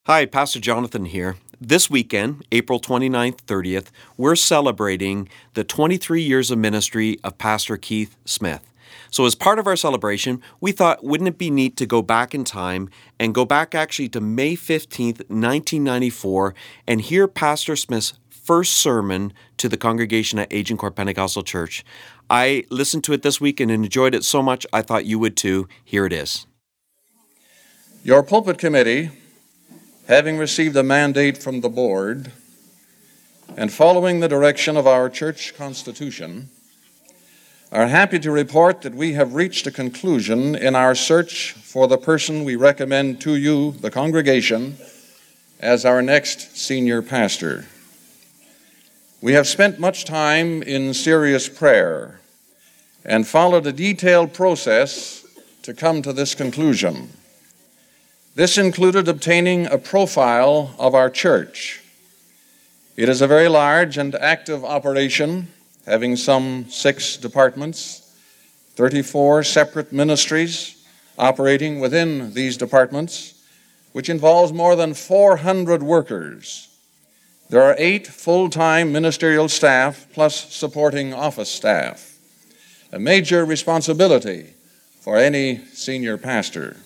Hi, Pastor Jonathan here. This weekend, April 29th, 30th, we're celebrating the 23 years of ministry of Pastor Keith Smith. So as part of our celebration, we thought, wouldn't it be neat to go back in time and go back actually to May 15th, 1994, and hear Pastor Smith's first sermon to the congregation at Agincourt Pentecostal Church. I listened to it this week and enjoyed it so much, I thought you would too. Here it is. Your pulpit committee, having received a mandate from the board and following the direction of our church constitution, are happy to report that we have reached a conclusion in our search for the person we recommend to you, the congregation, as our next senior pastor. We have spent much time in serious prayer and followed a detailed process to come to this conclusion. This included obtaining a profile of our church. It is a very large and active operation, having some 6 departments, 34 separate ministries operating within these departments, which involves more than 400 workers. There are 8 full-time ministerial staff plus supporting office staff, a major responsibility for any senior pastor.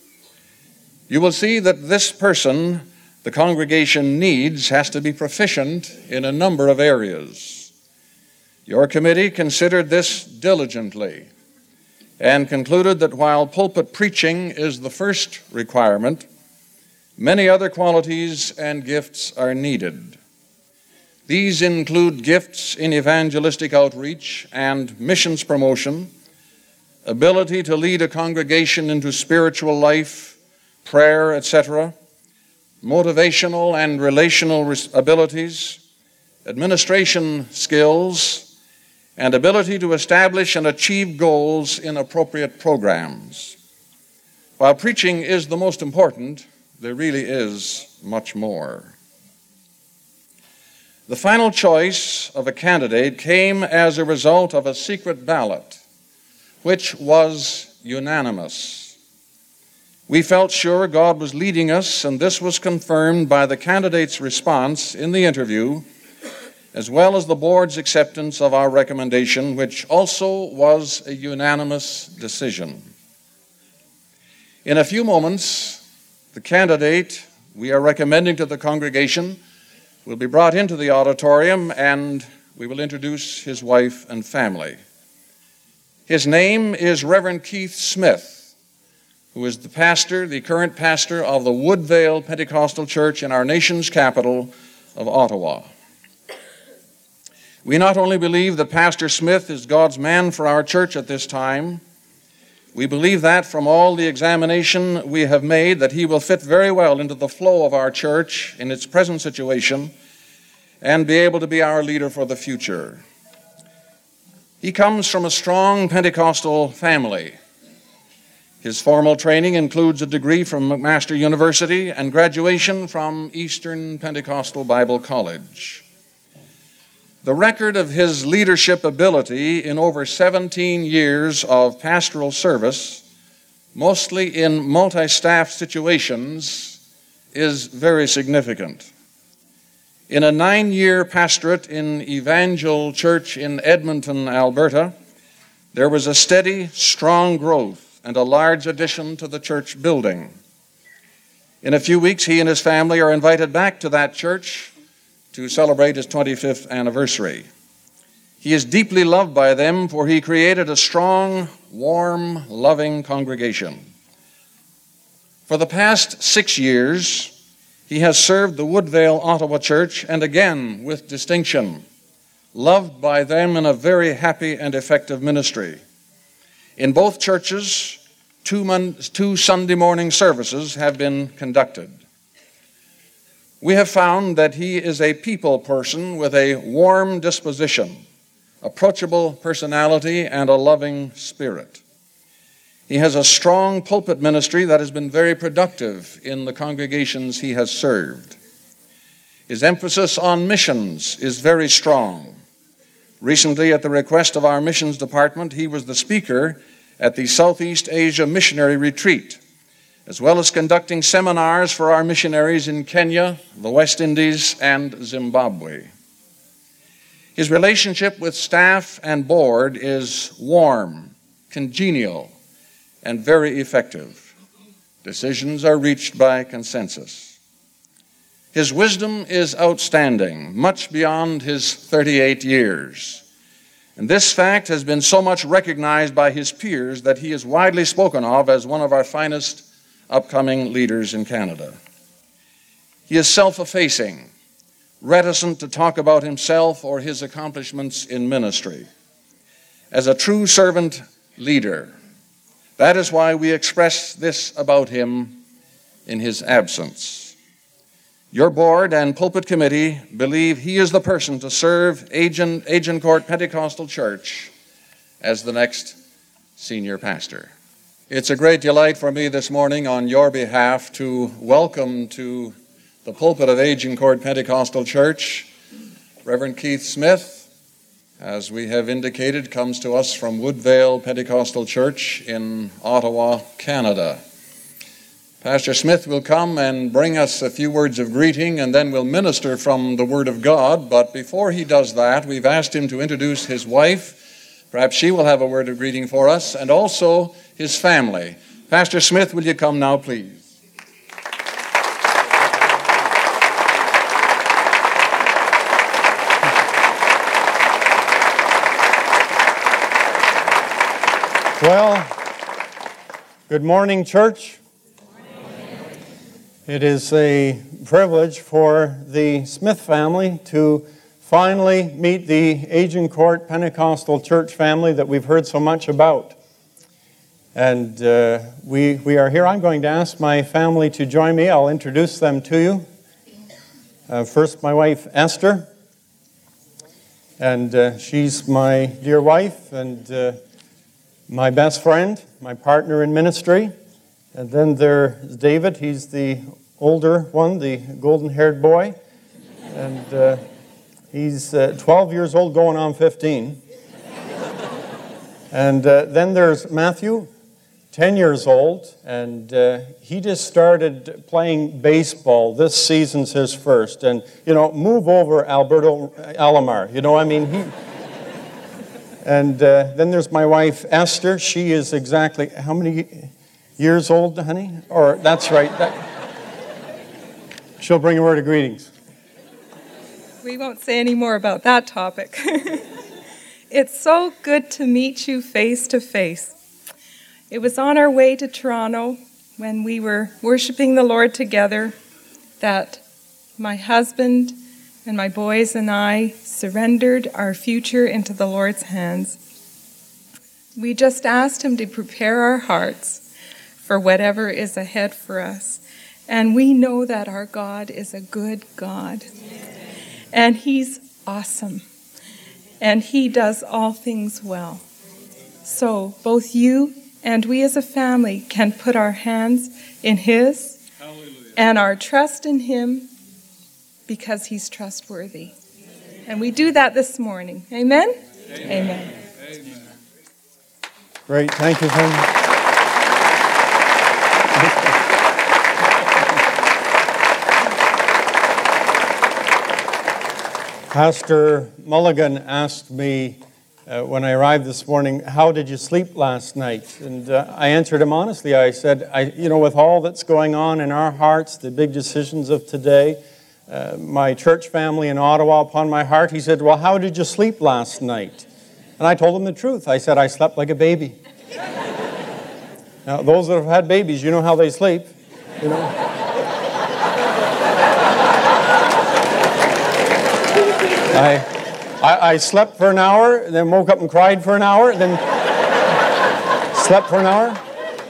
You will see that this person the congregation needs has to be proficient in a number of areas. Your committee considered this diligently and concluded that while pulpit preaching is the first requirement, many other qualities and gifts are needed. These include gifts in evangelistic outreach and missions promotion, ability to lead a congregation into spiritual life, prayer, etc., motivational and relational abilities, administration skills, and ability to establish and achieve goals in appropriate programs. While preaching is the most important, there really is much more. The final choice of a candidate came as a result of a secret ballot, which was unanimous. We felt sure God was leading us, and this was confirmed by the candidate's response in the interview, as well as the board's acceptance of our recommendation, which also was a unanimous decision. In a few moments, the candidate we are recommending to the congregation will be brought into the auditorium, and we will introduce his wife and family. His name is Reverend Keith Smith, who is the current pastor of the Woodvale Pentecostal Church in our nation's capital of Ottawa. We not only believe that Pastor Smith is God's man for our church at this time, we believe that from all the examination we have made that he will fit very well into the flow of our church in its present situation and be able to be our leader for the future. He comes from a strong Pentecostal family. His formal training includes a degree from McMaster University and graduation from Eastern Pentecostal Bible College. The record of his leadership ability in over 17 years of pastoral service, mostly in multi-staff situations, is very significant. In a 9-year pastorate in Evangel Church in Edmonton, Alberta, there was a steady, strong growth and a large addition to the church building. In a few weeks, he and his family are invited back to that church to celebrate his 25th anniversary. He is deeply loved by them, for he created a strong, warm, loving congregation. For the past 6 years, he has served the Woodvale Ottawa Church, and again with distinction, loved by them in a very happy and effective ministry. In both churches, 2 Sunday morning services have been conducted. We have found that he is a people person with a warm disposition, approachable personality, and a loving spirit. He has a strong pulpit ministry that has been very productive in the congregations he has served. His emphasis on missions is very strong. Recently, at the request of our missions department, he was the speaker at the Southeast Asia Missionary Retreat, as well as conducting seminars for our missionaries in Kenya, the West Indies, and Zimbabwe. His relationship with staff and board is warm, congenial, and very effective. Decisions are reached by consensus. His wisdom is outstanding, much beyond his 38 years. And this fact has been so much recognized by his peers that he is widely spoken of as one of our finest upcoming leaders in Canada. He is self-effacing, reticent to talk about himself or his accomplishments in ministry. As a true servant leader, that is why we express this about him in his absence. Your board and pulpit committee believe he is the person to serve Agincourt Pentecostal Church as the next senior pastor. It's a great delight for me this morning on your behalf to welcome to the pulpit of Agincourt Pentecostal Church, Reverend Keith Smith, as we have indicated, comes to us from Woodvale Pentecostal Church in Ottawa, Canada. Pastor Smith will come and bring us a few words of greeting, and then we'll minister from the Word of God. But before he does that, we've asked him to introduce his wife. Perhaps she will have a word of greeting for us, and also his family. Pastor Smith, will you come now, please? Well, good morning, church. It is a privilege for the Smith family to finally meet the Agincourt Pentecostal Church family that we've heard so much about. And we are here. I'm going to ask my family to join me. I'll introduce them to you. First, my wife, Esther. And she's my dear wife and my best friend, my partner in ministry. And then there's David. He's the older one, the golden-haired boy. And he's 12 years old, going on 15. And then there's Matthew, 10 years old. And he just started playing baseball. This season's his first. And, you know, move over, Alberto Alomar. You know, I mean, he... And then there's my wife, Esther. She is exactly, how many years old, honey? Or, that's right. She'll bring a word of greetings. We won't say any more about that topic. It's so good to meet you face to face. It was on our way to Toronto when we were worshiping the Lord together that my husband and my boys and I surrendered our future into the Lord's hands. We just asked Him to prepare our hearts for whatever is ahead for us. And we know that our God is a good God. And He's awesome. And He does all things well. So both you and we as a family can put our hands in His. Hallelujah. And our trust in Him because He's trustworthy. And we do that this morning. Amen? Amen. Amen. Great. Thank you, Tim. Pastor Mulligan asked me when I arrived this morning, how did you sleep last night? And I answered him honestly. I said, with all that's going on in our hearts, the big decisions of today, my church family in Ottawa upon my heart, he said, well, how did you sleep last night? And I told him the truth. I said, I slept like a baby. Now, those that have had babies, you know how they sleep, you know. I slept for an hour, then woke up and cried for an hour, then slept for an hour.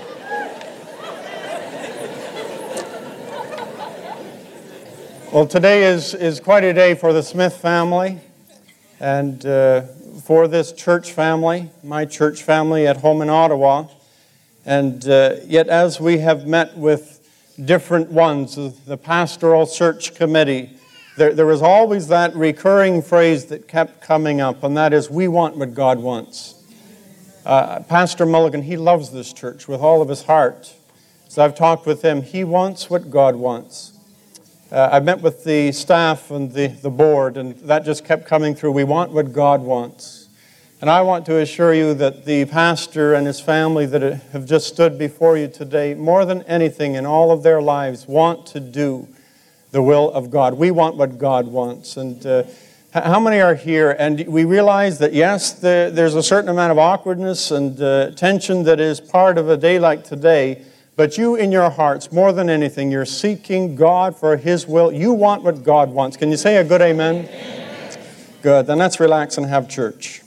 Well, today is quite a day for the Smith family and for this church family, my church family at home in Ottawa. And yet as we have met with different ones, the pastoral search committee, there was always that recurring phrase that kept coming up, and that is, we want what God wants. Pastor Mulligan, he loves this church with all of his heart. As I've talked with him, he wants what God wants. I met with the staff and the board, and that just kept coming through. We want what God wants. And I want to assure you that the pastor and his family that have just stood before you today, more than anything in all of their lives, want to do the will of God. We want what God wants. And how many are here? And we realize that, yes, there's a certain amount of awkwardness and tension that is part of a day like today. But you in your hearts, more than anything, you're seeking God for His will. You want what God wants. Can you say a good amen? Amen. Good. Then let's relax and have church.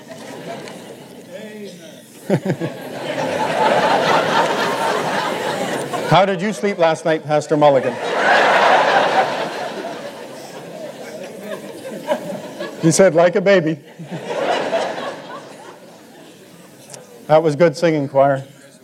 How did you sleep last night, Pastor Mulligan? He said, like a baby. That was good singing, choir.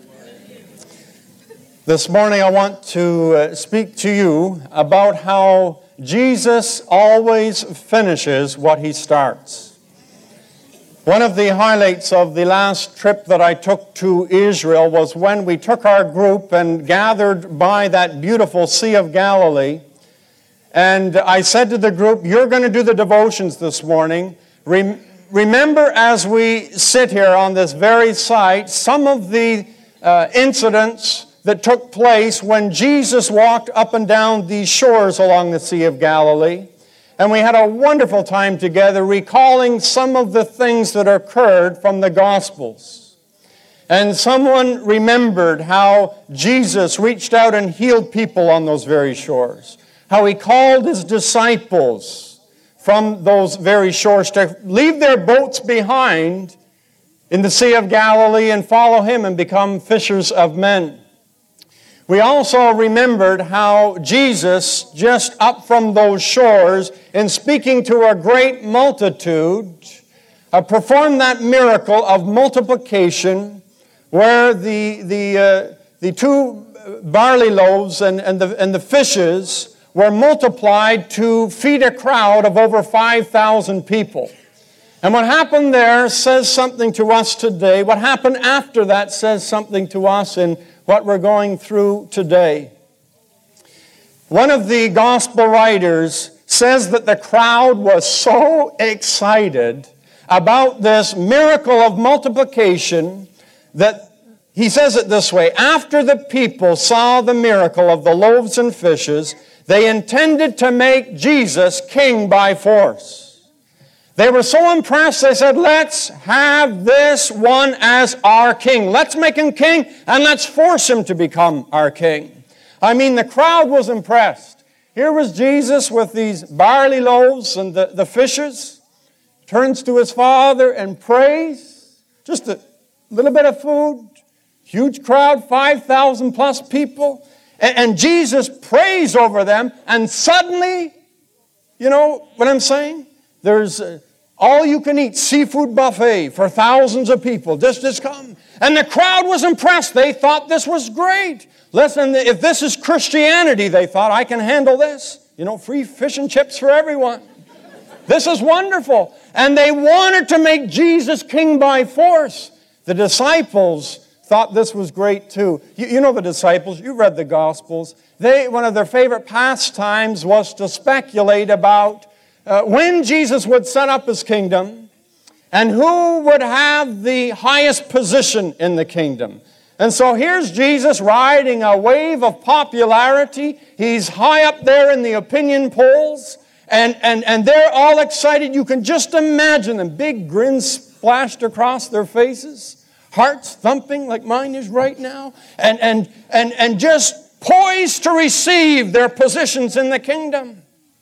This morning I want to speak to you about how Jesus always finishes what He starts. One of the highlights of the last trip that I took to Israel was when we took our group and gathered by that beautiful Sea of Galilee. And I said to the group, you're going to do the devotions this morning. Remember as we sit here on this very site, some of the incidents that took place when Jesus walked up and down these shores along the Sea of Galilee. And we had a wonderful time together recalling some of the things that occurred from the Gospels. And someone remembered how Jesus reached out and healed people on those very shores. How He called His disciples from those very shores to leave their boats behind in the Sea of Galilee and follow Him and become fishers of men. We also remembered how Jesus, just up from those shores, in speaking to a great multitude, performed that miracle of multiplication, where the two barley loaves and the fishes were multiplied to feed a crowd of over 5,000 people. And what happened there says something to us today. What happened after that says something to us in what we're going through today. One of the gospel writers says that the crowd was so excited about this miracle of multiplication that he says it this way: after the people saw the miracle of the loaves and fishes, they intended to make Jesus king by force. They were so impressed, they said, let's have this one as our king. Let's make him king and let's force him to become our king. I mean, the crowd was impressed. Here was Jesus with these barley loaves and the fishes. Turns to His Father and prays. Just a little bit of food. Huge crowd, 5,000 plus people. And Jesus prays over them. And suddenly, you know what I'm saying? There's all-you-can-eat seafood buffet for thousands of people. Just come. And the crowd was impressed. They thought this was great. Listen, if this is Christianity, they thought, I can handle this. You know, free fish and chips for everyone. This is wonderful. And they wanted to make Jesus king by force. The disciples thought this was great too. You know the disciples. You read the Gospels. One of their favorite pastimes was to speculate about when Jesus would set up His kingdom and who would have the highest position in the kingdom. And so here's Jesus riding a wave of popularity. He's high up there in the opinion polls, and they're all excited. You can just imagine them, big grins splashed across their faces, hearts thumping like mine is right now, and just poised to receive their positions in the kingdom.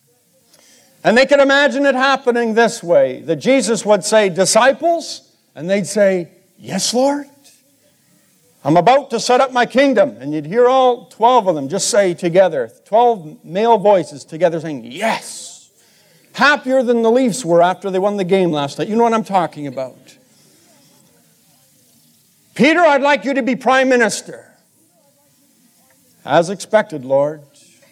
And they could imagine it happening this way, that Jesus would say, disciples, and they'd say, yes, Lord. I'm about to set up my kingdom. And you'd hear all 12 of them just say together, 12 male voices together saying, yes. Happier than the Leafs were after they won the game last night. You know what I'm talking about. Peter, I'd like you to be prime minister. As expected, Lord.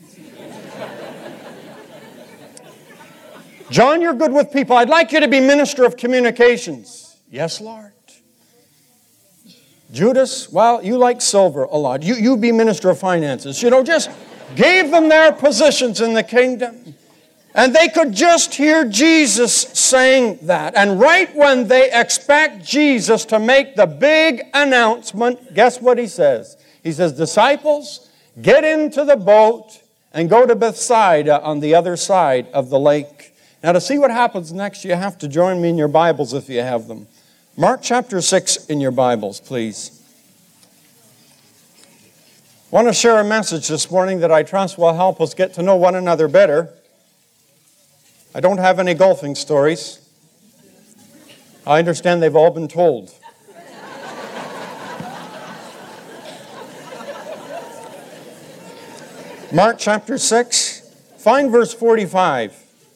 John, you're good with people. I'd like you to be minister of communications. Yes, Lord. Judas, well, you like silver a lot. You be minister of finances. Just gave them their positions in the kingdom. And they could just hear Jesus saying that. And right when they expect Jesus to make the big announcement, guess what he says? He says, disciples, get into the boat and go to Bethsaida on the other side of the lake. Now, to see what happens next, you have to join me in your Bibles if you have them. Mark chapter 6 in your Bibles, please. I want to share a message this morning that I trust will help us get to know one another better. I don't have any golfing stories. I understand they've all been told. Mark chapter 6, find verse 45.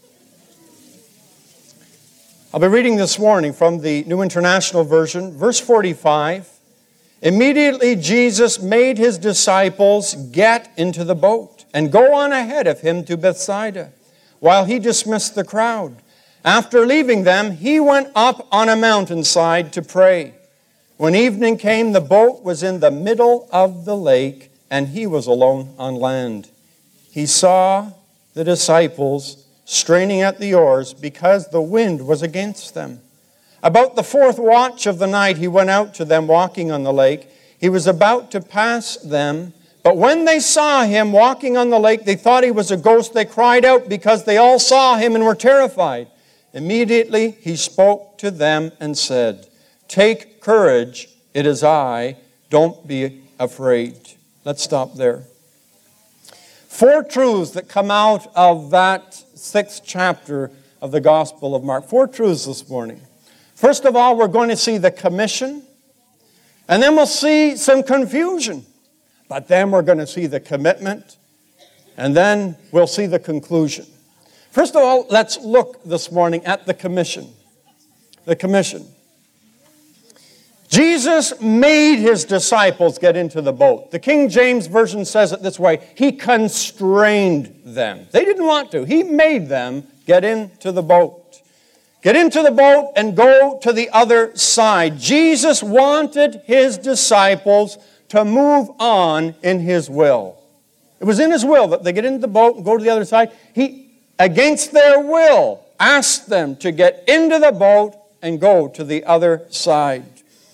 I'll be reading this morning from the New International Version. Verse 45, immediately Jesus made his disciples get into the boat and go on ahead of him to Bethsaida, while he dismissed the crowd. After leaving them, he went up on a mountainside to pray. When evening came, the boat was in the middle of the lake, and he was alone on land. He saw the disciples straining at the oars because the wind was against them. About the fourth watch of the night, he went out to them walking on the lake. He was about to pass them, but when they saw him walking on the lake, they thought he was a ghost. They cried out because they all saw him and were terrified. Immediately he spoke to them and said, take courage, it is I, don't be afraid. Let's stop there. 4 truths that come out of that 6th chapter of the Gospel of Mark. 4 truths this morning. First of all, we're going to see the commission, and then we'll see some confusion. But then we're going to see the commitment, and then we'll see the conclusion. First of all, let's look this morning at the commission. The commission. Jesus made his disciples get into the boat. The King James Version says it this way, he constrained them. They didn't want to. He made them get into the boat. Get into the boat and go to the other side. Jesus wanted his disciples to move on in his will. It was in his will that they get into the boat and go to the other side. He, against their will, asked them to get into the boat and go to the other side.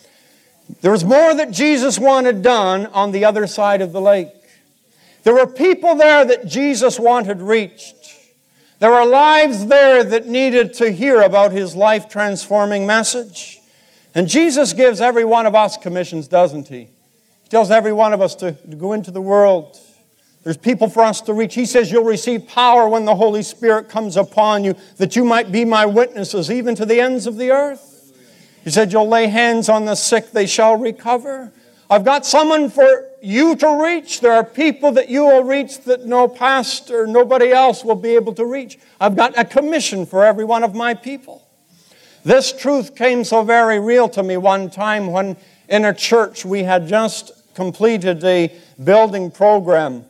There was more that Jesus wanted done on the other side of the lake. There were people there that Jesus wanted reached. There were lives there that needed to hear about his life-transforming message. And Jesus gives every one of us commissions, doesn't he? He tells every one of us to go into the world. There's people for us to reach. He says you'll receive power when the Holy Spirit comes upon you, that you might be my witnesses even to the ends of the earth. He said you'll lay hands on the sick, they shall recover. I've got someone for you to reach. There are people that you will reach that no pastor, nobody else will be able to reach. I've got a commission for every one of my people. This truth came so very real to me one time when in a church we had just completed a building program.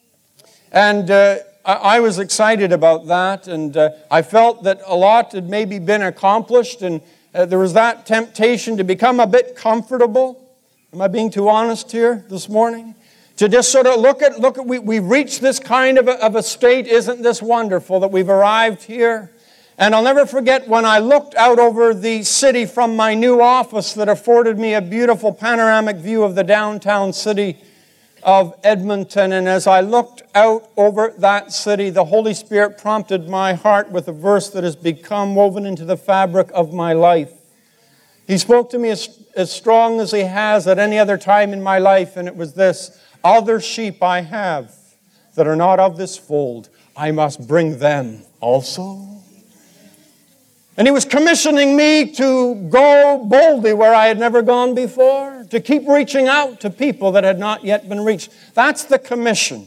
And I was excited about that, and I felt that a lot had maybe been accomplished, and there was that temptation to become a bit comfortable. Am I being too honest here this morning? To just sort of look at we've reached this kind of a state. Isn't this wonderful that we've arrived here? And I'll never forget when I looked out over the city from my new office that afforded me a beautiful panoramic view of the downtown city of Edmonton. And as I looked out over that city, the Holy Spirit prompted my heart with a verse that has become woven into the fabric of my life. He spoke to me as strong as he has at any other time in my life, and it was this: other sheep I have that are not of this fold, I must bring them also. And he was commissioning me to go boldly where I had never gone before, to keep reaching out to people that had not yet been reached. That's the commission.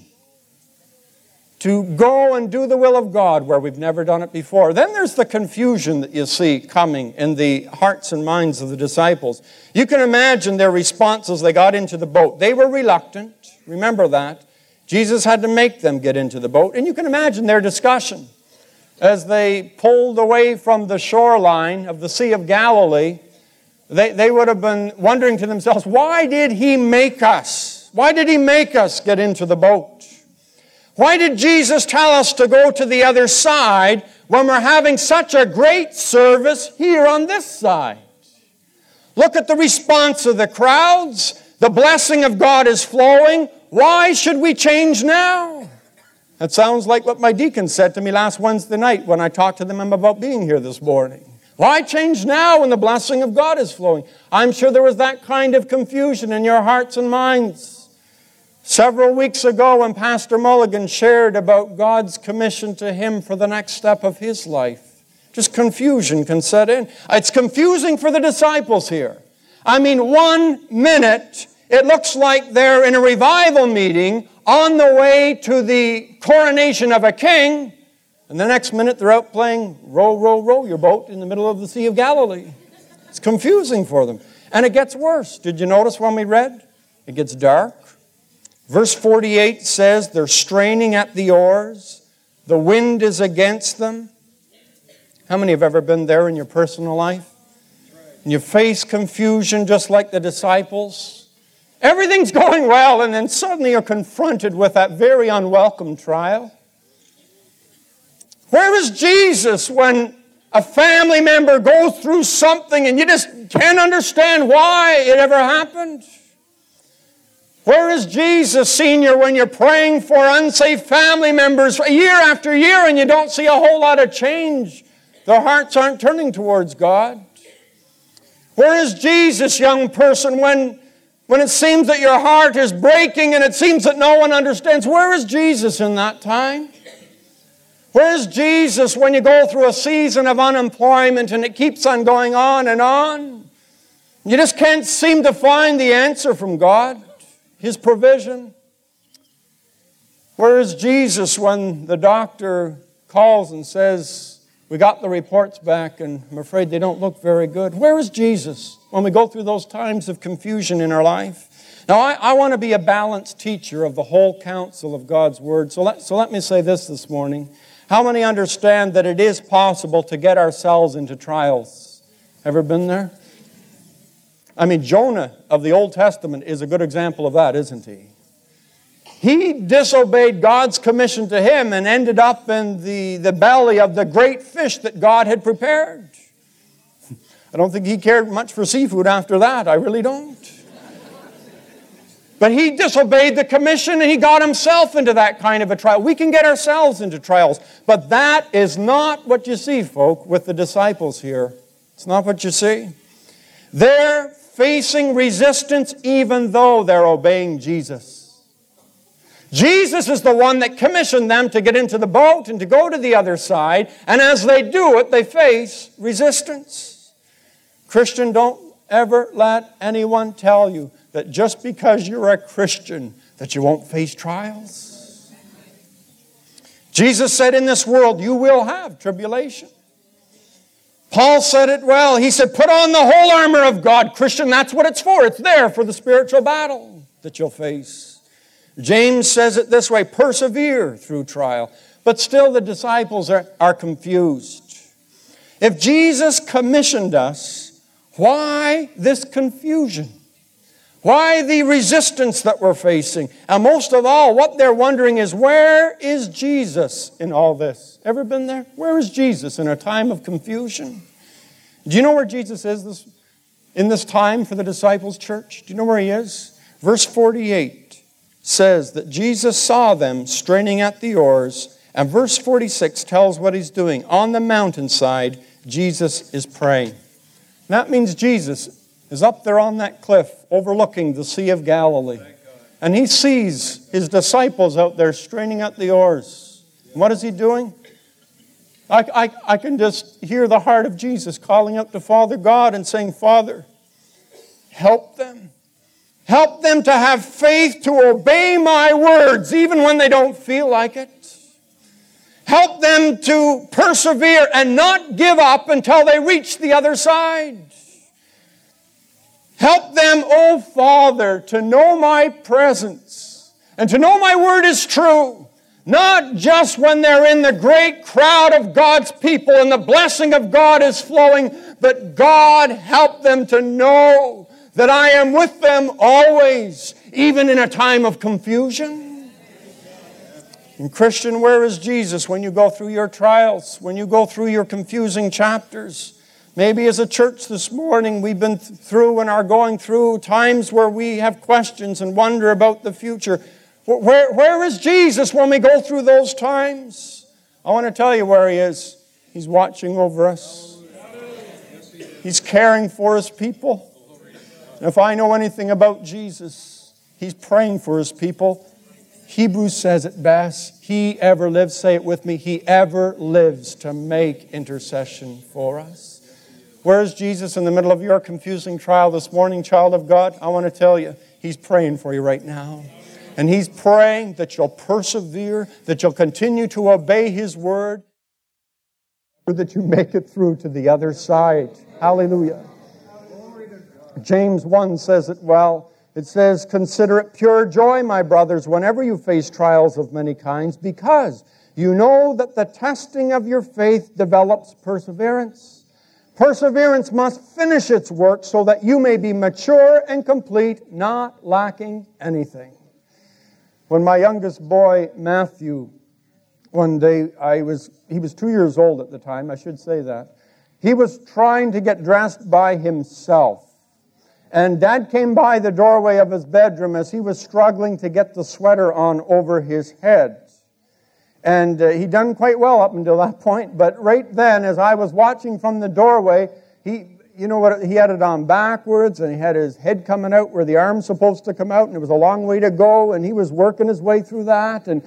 To go and do the will of God where we've never done it before. Then there's the confusion that you see coming in the hearts and minds of the disciples. You can imagine their response as they got into the boat. They were reluctant. Remember that. Jesus had to make them get into the boat. And you can imagine their discussion as they pulled away from the shoreline of the Sea of Galilee. They would have been wondering to themselves, why did He make us? Why did He make us get into the boat? Why did Jesus tell us to go to the other side when we're having such a great service here on this side? Look at the response of the crowds. The blessing of God is flowing. Why should we change now? That sounds like what my deacon said to me last Wednesday night when I talked to them about being here this morning. Why change now when the blessing of God is flowing? I'm sure there was that kind of confusion in your hearts and minds. Several weeks ago when Pastor Mulligan shared about God's commission to him for the next step of his life, just confusion can set in. It's confusing for the disciples here. I mean, 1 minute, it looks like they're in a revival meeting on the way to the coronation of a king, and the next minute they're out playing row, row, row your boat in the middle of the Sea of Galilee. It's confusing for them. And it gets worse. Did you notice when we read? It gets dark. Verse 48 says they're straining at the oars. The wind is against them. How many have ever been there in your personal life? And you face confusion just like the disciples. Everything's going well, and then suddenly you're confronted with that very unwelcome trial. Where is Jesus when a family member goes through something and you just can't understand why it ever happened? Where is Jesus, Senior, when you're praying for unsafe family members year after year and you don't see a whole lot of change? Their hearts aren't turning towards God. Where is Jesus, young person, when it seems that your heart is breaking and it seems that no one understands? Where is Jesus in that time? Where is Jesus when you go through a season of unemployment and it keeps on going on and on? You just can't seem to find the answer from God, His provision. Where is Jesus when the doctor calls and says, we got the reports back and I'm afraid they don't look very good? Where is Jesus when we go through those times of confusion in our life? Now, I want to be a balanced teacher of the whole counsel of God's Word. So let me say this morning. How many understand that it is possible to get ourselves into trials? Ever been there? I mean, Jonah of the Old Testament is a good example of that, isn't he? He disobeyed God's commission to him and ended up in the belly of the great fish that God had prepared. I don't think he cared much for seafood after that. I really don't. But he disobeyed the commission and he got himself into that kind of a trial. We can get ourselves into trials. But that is not what you see, folk, with the disciples here. It's not what you see. They're facing resistance even though they're obeying Jesus. Jesus is the one that commissioned them to get into the boat and to go to the other side. And as they do it, they face resistance. Christian, don't ever let anyone tell you that just because you're a Christian, that you won't face trials. Jesus said, in this world you will have tribulation. Paul said it well. He said, put on the whole armor of God. Christian, that's what it's for. It's there for the spiritual battle that you'll face. James says it this way, persevere through trial. But still the disciples are confused. If Jesus commissioned us, why this confusion? Why the resistance that we're facing? And most of all, what they're wondering is, where is Jesus in all this? Ever been there? Where is Jesus in a time of confusion? Do you know where Jesus is in this time for the disciples' church? Do you know where He is? Verse 48 says that Jesus saw them straining at the oars, and verse 46 tells what He's doing. On the mountainside, Jesus is praying. That means Jesus is up there on that cliff overlooking the Sea of Galilee. And He sees His disciples out there straining at the oars. And what is He doing? I can just hear the heart of Jesus calling out to Father God and saying, Father, help them. Help them to have faith to obey my words even when they don't feel like it. Help them to persevere and not give up until they reach the other side. Help them, oh Father, to know my presence and to know my word is true. Not just when they're in the great crowd of God's people and the blessing of God is flowing, but God help them to know that I am with them always, even in a time of confusion. And Christian, where is Jesus when you go through your trials, when you go through your confusing chapters? Maybe as a church this morning we've been through and are going through times where we have questions and wonder about the future. Where is Jesus when we go through those times? I want to tell you where He is. He's watching over us. He's caring for His people. And if I know anything about Jesus, He's praying for His people. Hebrews says it best. He ever lives, say it with me, He ever lives to make intercession for us. Where is Jesus in the middle of your confusing trial this morning, child of God? I want to tell you, He's praying for you right now. And He's praying that you'll persevere, that you'll continue to obey His word, that you make it through to the other side. Hallelujah. James 1 says it well. It says, "Consider it pure joy, my brothers, whenever you face trials of many kinds, because you know that the testing of your faith develops perseverance. Perseverance must finish its work so that you may be mature and complete, not lacking anything." When my youngest boy, Matthew, one day, he was 2 years old at the time, I should say that. He was trying to get dressed by himself. And Dad came by the doorway of his bedroom as he was struggling to get the sweater on over his head. And he'd done quite well up until that point. But right then, as I was watching from the doorway, he had it on backwards, and he had his head coming out where the arm's supposed to come out, and it was a long way to go, and he was working his way through that. And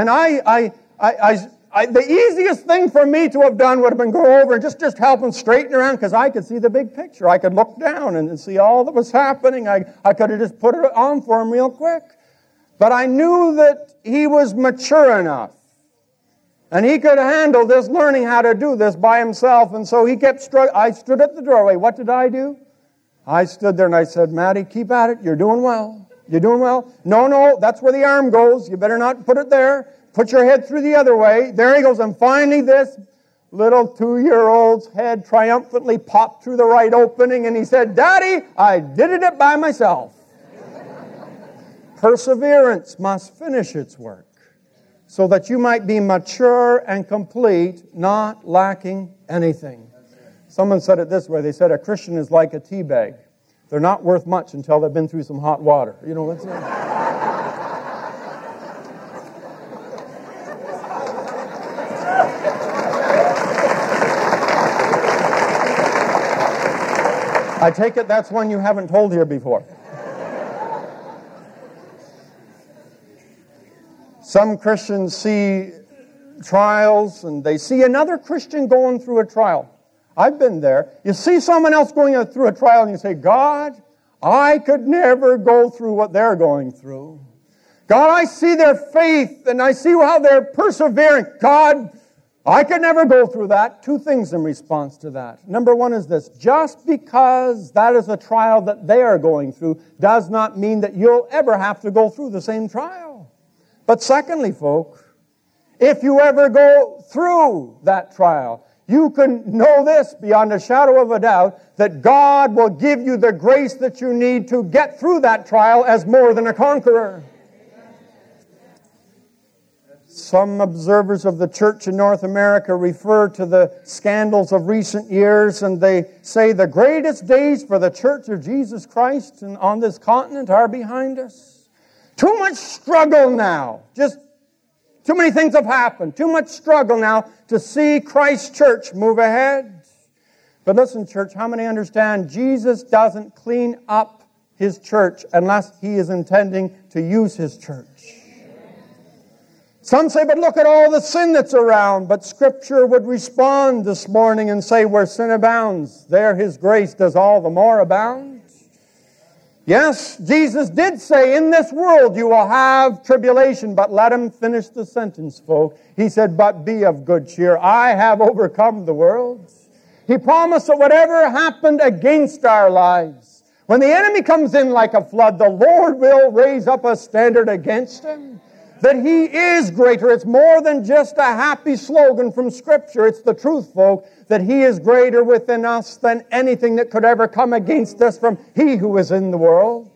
the easiest thing for me to have done would have been go over and just help him straighten around, because I could see the big picture. I could look down and see all that was happening. I could have just put it on for him real quick. But I knew that he was mature enough, and he could handle this, learning how to do this by himself. And so he kept struggling. I stood at the doorway. What did I do? I stood there and I said, "Matty, keep at it. You're doing well. You're doing well. No, that's where the arm goes. You better not put it there. Put your head through the other way." There he goes. And finally this little 2-year-old's head triumphantly popped through the right opening, and he said, "Daddy, I did it by myself." Perseverance must finish its work, so that you might be mature and complete, not lacking anything. Someone said it this way. They said a Christian is like a tea bag. They're not worth much until they've been through some hot water. You know what's that? I take it that's one you haven't told here before. Some Christians see trials, and they see another Christian going through a trial. I've been there. You see someone else going through a trial, and you say, "God, I could never go through what they're going through. God, I see their faith, and I see how they're persevering. God, I could never go through that." Two things in response to that. Number one is this: just because that is a trial that they are going through does not mean that you'll ever have to go through the same trial. But secondly, folk, if you ever go through that trial, you can know this beyond a shadow of a doubt, that God will give you the grace that you need to get through that trial as more than a conqueror. Some observers of the church in North America refer to the scandals of recent years, and they say the greatest days for the Church of Jesus Christ on this continent are behind us. Too much struggle now. Just too many things have happened. Too much struggle now to see Christ's church move ahead. But listen, church, how many understand Jesus doesn't clean up His church unless He is intending to use His church? Some say, "But look at all the sin that's around." But Scripture would respond this morning and say, "Where sin abounds, there His grace does all the more abound." Yes, Jesus did say, "In this world you will have tribulation," but let Him finish the sentence, folk. He said, "But be of good cheer. I have overcome the world." He promised that whatever happened against our lives, when the enemy comes in like a flood, the Lord will raise up a standard against him. that He is greater. It's more than just a happy slogan from Scripture. It's the truth, folk, that He is greater within us than anything that could ever come against us from He who is in the world.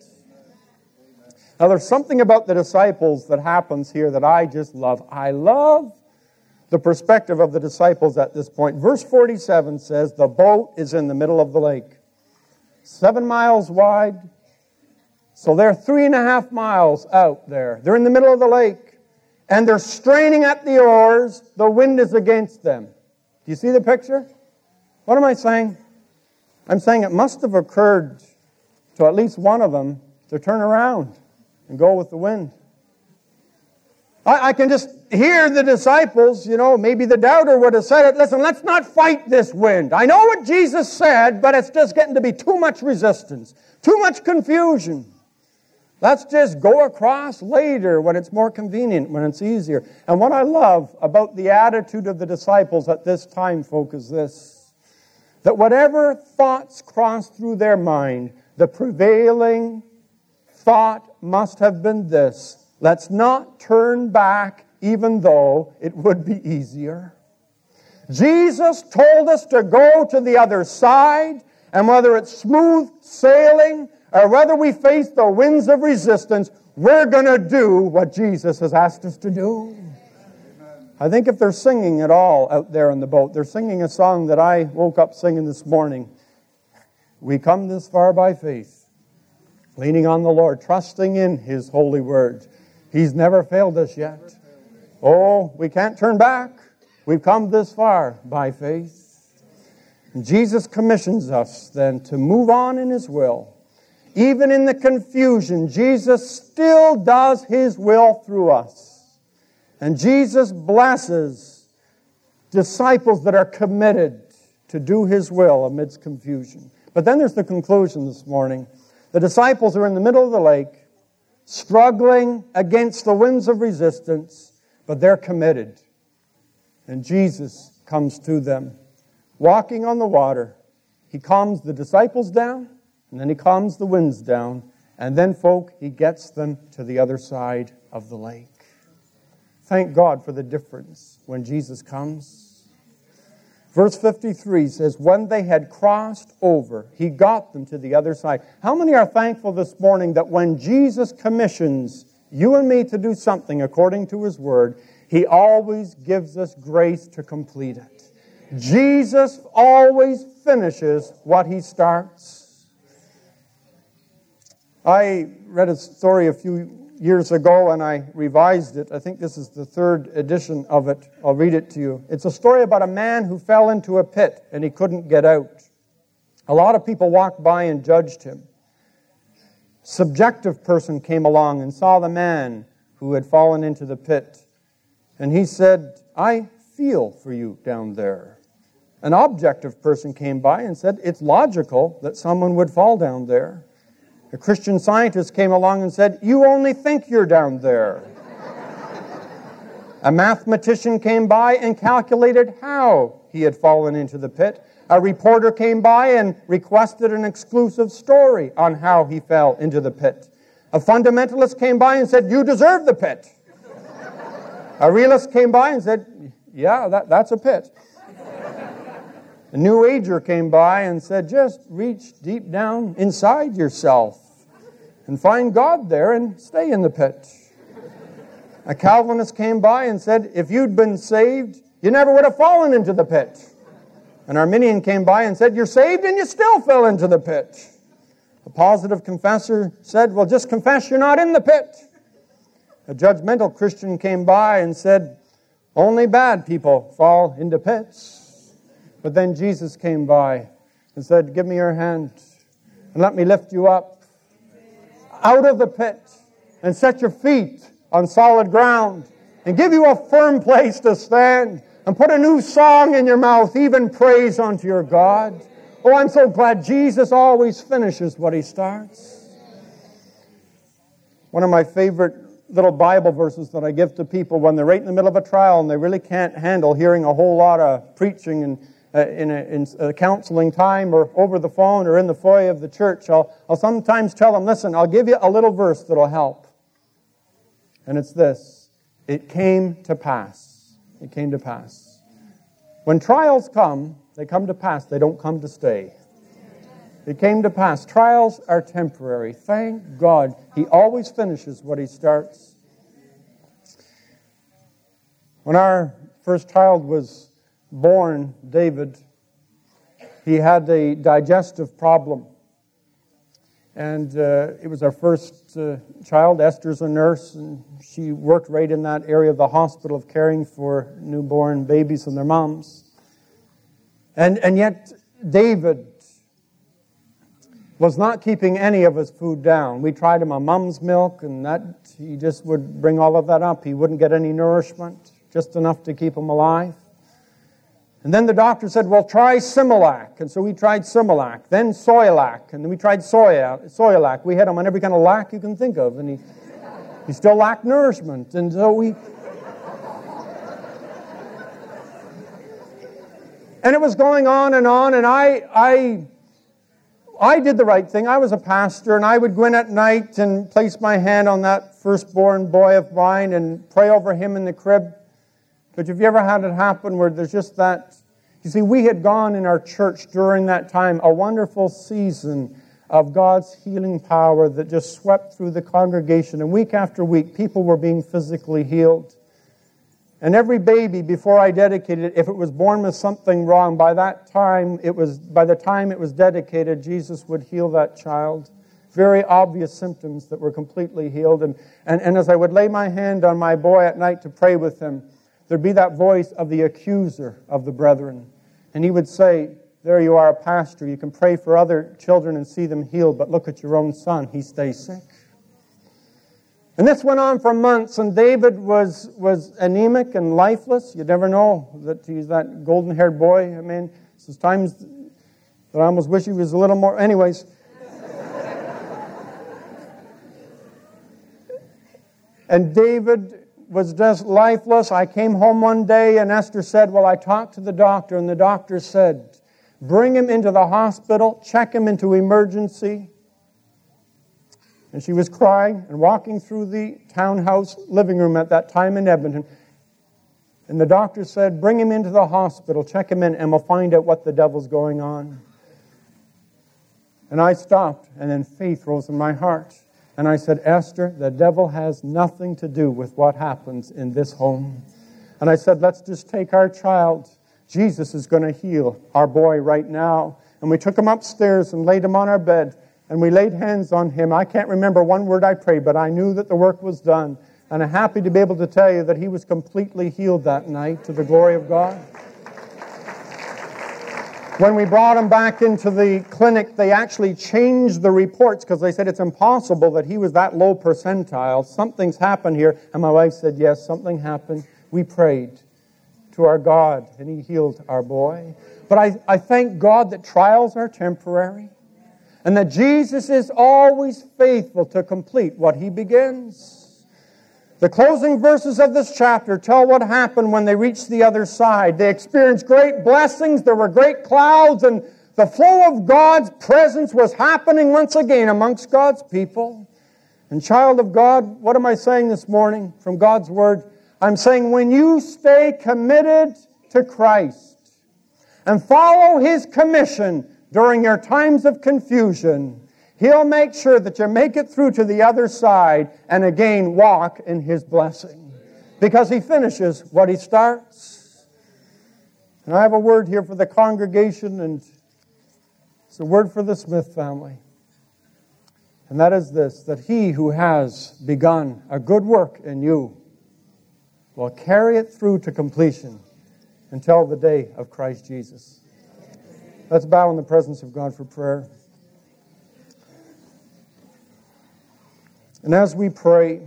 Now, there's something about the disciples that happens here that I just love. I love the perspective of the disciples at this point. Verse 47 says, the boat is in the middle of the lake, 7 miles wide. So they're 3.5 miles out there. They're in the middle of the lake, and they're straining at the oars. The wind is against them. Do you see the picture? What am I saying? I'm saying it must have occurred to at least one of them to turn around and go with the wind. I can just hear the disciples, maybe the doubter would have said it, listen, let's not fight this wind. I know what Jesus said, but it's just getting to be too much resistance, too much confusion. Let's just go across later when it's more convenient, when it's easier. And what I love about the attitude of the disciples at this time, folk, is this, that whatever thoughts crossed through their mind, the prevailing thought must have been this: let's not turn back even though it would be easier. Jesus told us to go to the other side, and whether it's smooth sailing or whether we face the winds of resistance, we're going to do what Jesus has asked us to do. I think if they're singing at all out there in the boat, they're singing a song that I woke up singing this morning. We come this far by faith, leaning on the Lord, trusting in His holy word. He's never failed us yet. Oh, we can't turn back. We've come this far by faith. And Jesus commissions us then to move on in His will. Even in the confusion, Jesus still does His will through us. And Jesus blesses disciples that are committed to do His will amidst confusion. But then there's the conclusion this morning. The disciples are in the middle of the lake, struggling against the winds of resistance, but they're committed. And Jesus comes to them, walking on the water. He calms the disciples down, and then He calms the winds down, and then, folk, He gets them to the other side of the lake. Thank God for the difference when Jesus comes. Verse 53 says, when they had crossed over, He got them to the other side. How many are thankful this morning that when Jesus commissions you and me to do something according to His word, He always gives us grace to complete it? Jesus always finishes what He starts. I read a story a few years ago and I revised it. I think this is the 3rd edition of it. I'll read it to you. It's a story about a man who fell into a pit and he couldn't get out. A lot of people walked by and judged him. A subjective person came along and saw the man who had fallen into the pit. And he said, I feel for you down there. An objective person came by and said, it's logical that someone would fall down there. A Christian scientist came along and said, you only think you're down there. A mathematician came by and calculated how he had fallen into the pit. A reporter came by and requested an exclusive story on how he fell into the pit. A fundamentalist came by and said, you deserve the pit. A realist came by and said, yeah, that's a pit. A New Ager came by and said, just reach deep down inside yourself and find God there and stay in the pit. A Calvinist came by and said, if you'd been saved, you never would have fallen into the pit. An Arminian came by and said, you're saved and you still fell into the pit. A positive confessor said, well, just confess you're not in the pit. A judgmental Christian came by and said, only bad people fall into pits. But then Jesus came by and said, give me your hand and let me lift you up out of the pit and set your feet on solid ground and give you a firm place to stand and put a new song in your mouth, even praise unto your God. Oh, I'm so glad Jesus always finishes what He starts. One of my favorite little Bible verses that I give to people when they're right in the middle of a trial and they really can't handle hearing a whole lot of preaching and in a counseling time or over the phone or in the foyer of the church, I'll sometimes tell them, listen, I'll give you a little verse that'll help. And it's this. it came to pass. It came to pass. When trials come, they come to pass. They don't come to stay. It came to pass. Trials are temporary. Thank God. He always finishes what He starts. When our first child was born, David, he had a digestive problem. And it was our first child. Esther's a nurse, and she worked right in that area of the hospital of caring for newborn babies and their moms. And yet, David was not keeping any of his food down. We tried him on mum's milk, and that he just would bring all of that up. He wouldn't get any nourishment, just enough to keep him alive. And then the doctor said, well, try Similac. And so we tried Similac, then Soylac, and then we tried Soylac. We had him on every kind of lac you can think of, and he still lacked nourishment. And so and it was going on, and I did the right thing. I was a pastor, and I would go in at night and place my hand on that firstborn boy of mine and pray over him in the crib. But have you ever had it happen where there's just that? You see, we had gone in our church during that time a wonderful season of God's healing power that just swept through the congregation. And week after week, people were being physically healed. And every baby, before I dedicated it, if it was born with something wrong, by the time it was dedicated, Jesus would heal that child. Very obvious symptoms that were completely healed. And as I would lay my hand on my boy at night to pray with him, there'd be that voice of the accuser of the brethren. And he would say, there you are, a pastor. You can pray for other children and see them healed, but look at your own son. He stays sick. And this went on for months, and David was anemic and lifeless. You never know that he's that golden-haired boy. I mean, there's times that I almost wish he was a little more. Anyways. And David was just lifeless. I came home one day, and Esther said, well, I talked to the doctor, and the doctor said, bring him into the hospital, check him into emergency. And she was crying and walking through the townhouse living room at that time in Edmonton. And the doctor said, bring him into the hospital, check him in, and we'll find out what the devil's going on. And I stopped, and then faith rose in my heart. And I said, Esther, the devil has nothing to do with what happens in this home. And I said, let's just take our child. Jesus is going to heal our boy right now. And we took him upstairs and laid him on our bed. And we laid hands on him. I can't remember one word I prayed, but I knew that the work was done. And I'm happy to be able to tell you that he was completely healed that night to the glory of God. When we brought him back into the clinic, they actually changed the reports because they said it's impossible that he was that low percentile. Something's happened here. And my wife said, yes, something happened. We prayed to our God, and He healed our boy. But I thank God that trials are temporary, and that Jesus is always faithful to complete what He begins. The closing verses of this chapter tell what happened when they reached the other side. They experienced great blessings. There were great clouds, and the flow of God's presence was happening once again amongst God's people. And child of God, what am I saying this morning from God's Word? I'm saying when you stay committed to Christ and follow His commission during your times of confusion, He'll make sure that you make it through to the other side and again walk in His blessing. Because He finishes what He starts. And I have a word here for the congregation, and it's a word for the Smith family. And that is this, that He who has begun a good work in you will carry it through to completion until the day of Christ Jesus. Let's bow in the presence of God for prayer. And as we pray,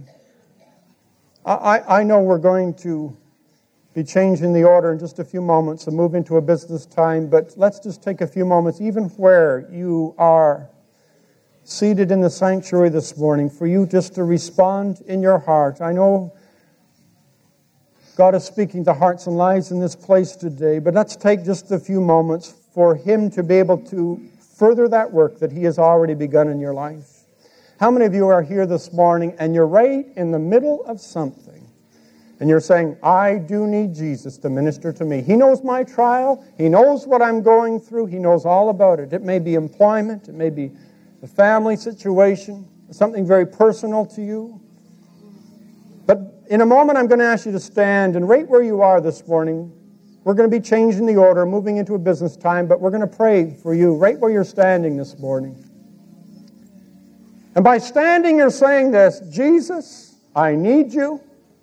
I know we're going to be changing the order in just a few moments and move into a business time, but let's just take a few moments, even where you are seated in the sanctuary this morning, for you just to respond in your heart. I know God is speaking to hearts and lives in this place today, but let's take just a few moments for Him to be able to further that work that He has already begun in your life. How many of you are here this morning and you're right in the middle of something? And you're saying, I do need Jesus to minister to me. He knows my trial. He knows what I'm going through. He knows all about it. It may be employment. It may be a family situation, something very personal to you. But in a moment, I'm going to ask you to stand, and right where you are this morning, we're going to be changing the order, moving into a business time, but we're going to pray for you right where you're standing this morning. And by standing, you're saying this, Jesus, I need you,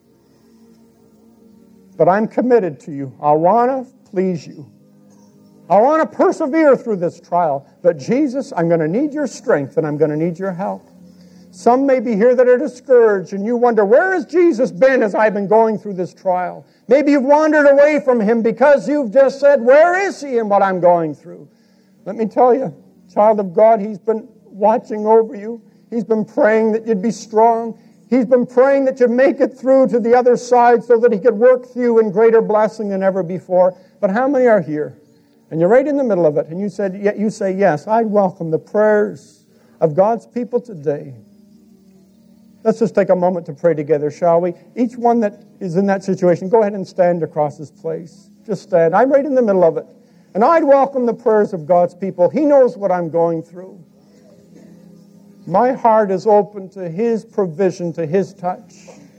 but I'm committed to you. I want to please you. I want to persevere through this trial, but Jesus, I'm going to need your strength, and I'm going to need your help. Some may be here that are discouraged, and you wonder, where has Jesus been as I've been going through this trial? Maybe you've wandered away from Him because you've just said, where is He in what I'm going through? Let me tell you, child of God, He's been watching over you. He's been praying that you'd be strong. He's been praying that you'd make it through to the other side so that He could work through you in greater blessing than ever before. But how many are here? And you're right in the middle of it, and you say, yes, I welcome the prayers of God's people today. Let's just take a moment to pray together, shall we? Each one that is in that situation, go ahead and stand across this place. Just stand. I'm right in the middle of it. And I'd welcome the prayers of God's people. He knows what I'm going through. My heart is open to His provision, to His touch.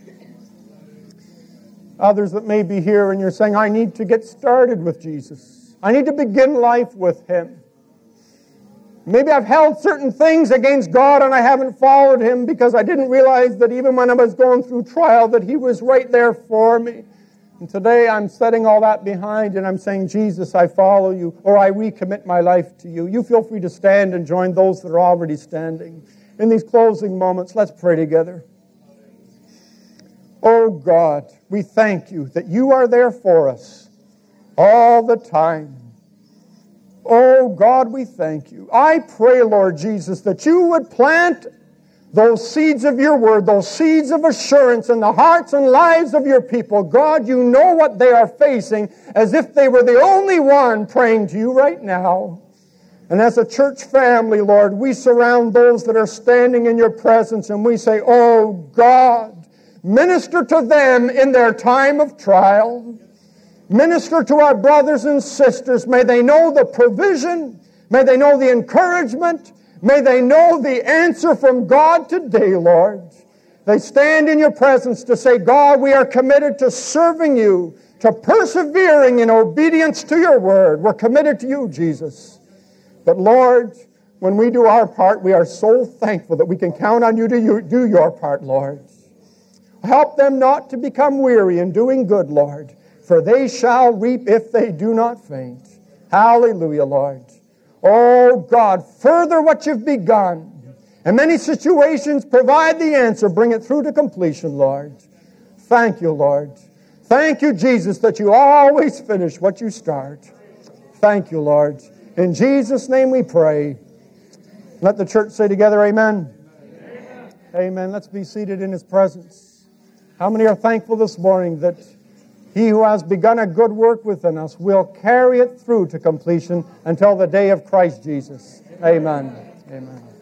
Others that may be here and you're saying, I need to get started with Jesus. I need to begin life with Him. Maybe I've held certain things against God and I haven't followed Him because I didn't realize that even when I was going through trial that He was right there for me. And today I'm setting all that behind and I'm saying, Jesus, I follow you, or I recommit my life to you. You feel free to stand and join those that are already standing. In these closing moments, let's pray together. Oh God, we thank you that you are there for us all the time. Oh God, we thank you. I pray, Lord Jesus, that you would plant those seeds of your word, those seeds of assurance in the hearts and lives of your people. God, you know what they are facing as if they were the only one praying to you right now. And as a church family, Lord, we surround those that are standing in your presence and we say, oh God, minister to them in their time of trial. Minister to our brothers and sisters. May they know the provision. May they know the encouragement. May they know the answer from God today, Lord. They stand in your presence to say, God, we are committed to serving you, to persevering in obedience to your word. We're committed to you, Jesus. But Lord, when we do our part, we are so thankful that we can count on you to do your part, Lord. Help them not to become weary in doing good, Lord. For they shall reap if they do not faint. Hallelujah, Lord. Oh, God, further what you've begun. In many situations, provide the answer. Bring it through to completion, Lord. Thank you, Lord. Thank you, Jesus, that you always finish what you start. Thank you, Lord. In Jesus' name we pray. Let the church say together, amen. Amen. Amen. Let's be seated in His presence. How many are thankful this morning that He who has begun a good work within us will carry it through to completion until the day of Christ Jesus. Amen. Amen.